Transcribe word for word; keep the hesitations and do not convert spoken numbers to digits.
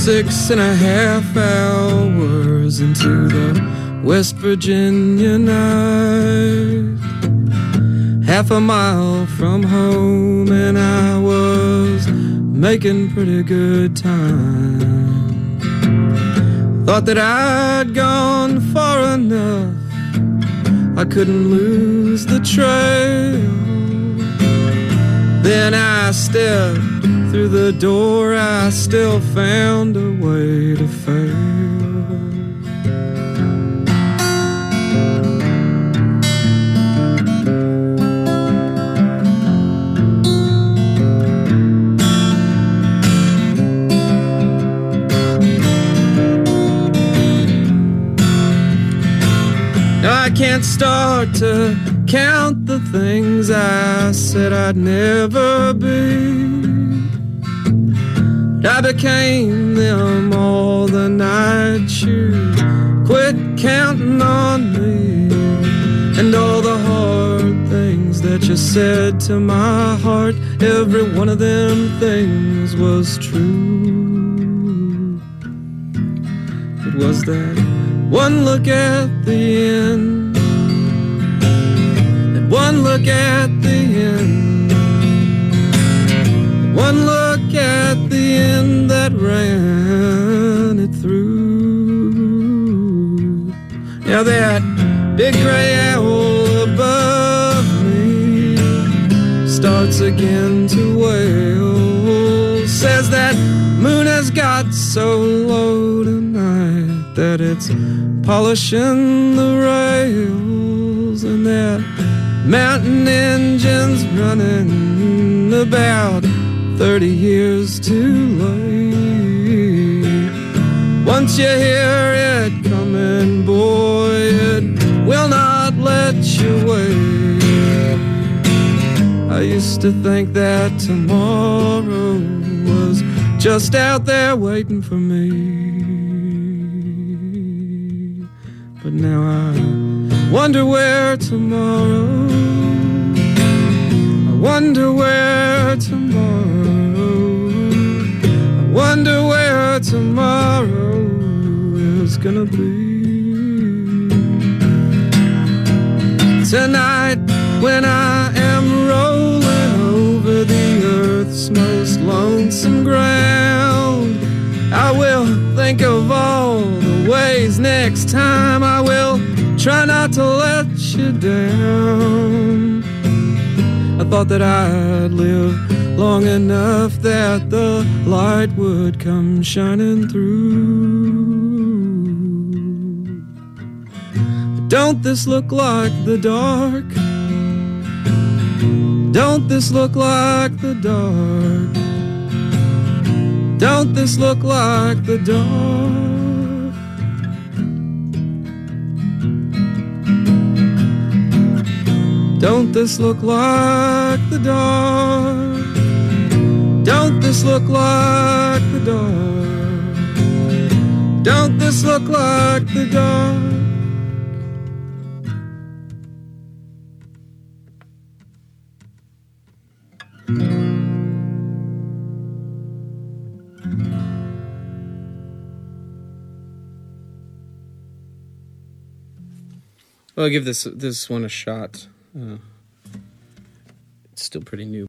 Six and a half hours into the West Virginia night, half a mile from home, and I was making pretty good time. Thought that I'd gone far enough, I couldn't lose the trail. Then I stepped through the door, I still found a way to fail. Now I can't start to count the things I said I'd never be. I became them all the night you quit counting on me, and all the hard things that you said to my heart, every one of them things was true. It was that one look at the end, that one look at the end, that one look at the end that ran it through. Now that big gray owl above me starts again to wail, says that moon has got so low tonight that it's polishing the rails, and that mountain engine's running about thirty years too late. Once you hear it coming, boy, it will not let you wait. I used to think that tomorrow was just out there waiting for me, but now I wonder where tomorrow, I wonder where tomorrow, I wonder where tomorrow is gonna be. Tonight when I am rolling over the earth's most lonesome ground, I will think of all the ways next time I will try not to let you down. I thought that I'd live long enough that the light would come shining through. But don't this look like the dark? Don't this look like the dark? Don't this look like the dark? Don't this look like the dark? Don't this look like the dark? Don't this look like the dark? Well, I'll give this this one a shot. Uh, it's still pretty new.